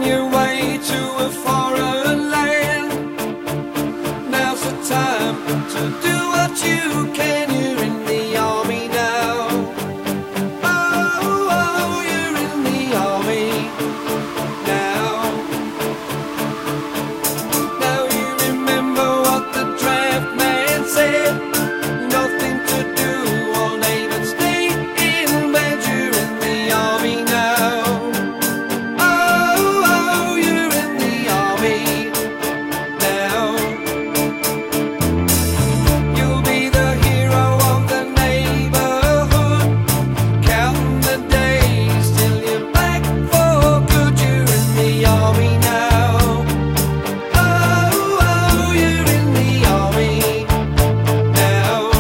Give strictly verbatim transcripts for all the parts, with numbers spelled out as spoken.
on your way to a foreign land. Now's the time to do what you can. You're in the army now. Oh, oh, you're in the army now. Now you remember what the draft man said. Nothing to do all day but stay in bed. You're in the army now. Oh, oh, you're in the army now. You'll be the hero of the neighborhood, counting the days till you're back for good. You're in the army now. Oh, oh, you're in the army now.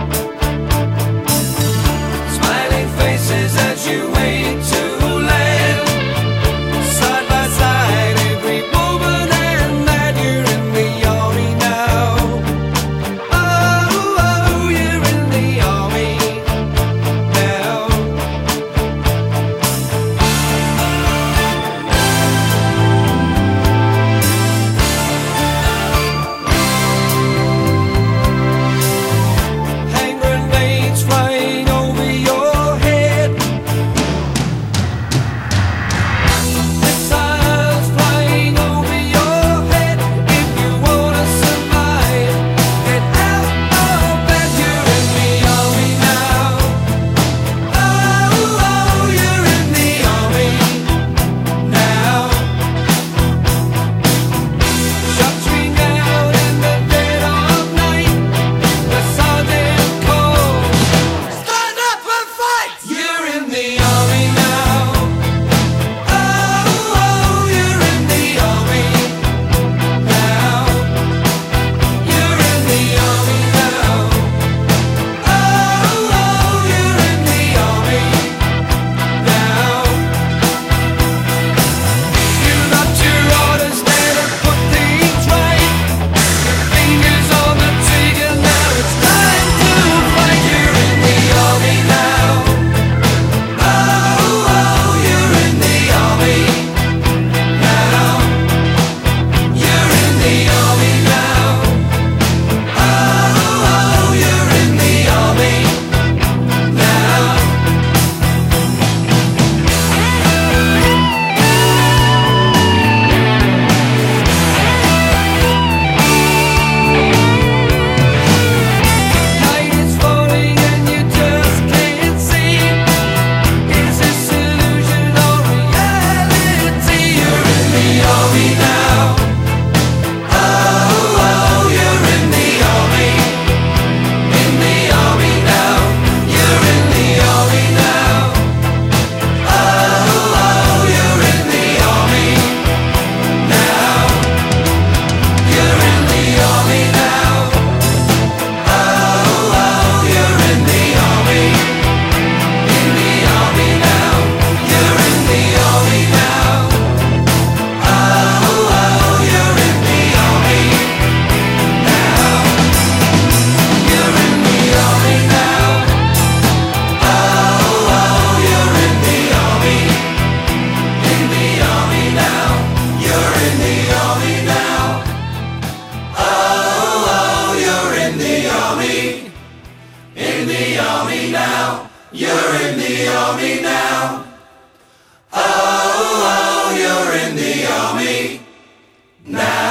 Smiling faces as you wait to land. Side by side, every woman and man. You're in the army now. Oh, oh, you're in the army now. Hand grenades flying over your head. Missiles flying over your head. If you wanna survive, get out of bed. You're in the army now. Oh, oh, you're in the army now. Shots ring out in the dead of night. The sergeant calls, stand up and fight. You're in the army now. Oh, oh, you're in the army now. You're in the army now. Oh, oh, you're in the army now. You got your orders there to put things right. Your fingers on the trigger now. It's time to fight. You're in the army now. Oh, oh, you're in the army now. You're in the army now. Oh, oh, you're in the army now. Night is falling and you just can't see. Is this illusion or reality? You're in the army now. Oh, oh, you're in the army. In the army now. You're in the army now. Oh, oh, you're in the army now. You're in the army now. Oh, oh, you're in the army. In the army now. You're in the army now. Oh, oh, you're in the army now. You're in the army now. Oh, oh, you're in the army. In the army now. You're in the army now. Oh, oh, you're in the army. In the army now. You're in the army now. Oh, oh, you're in the army now.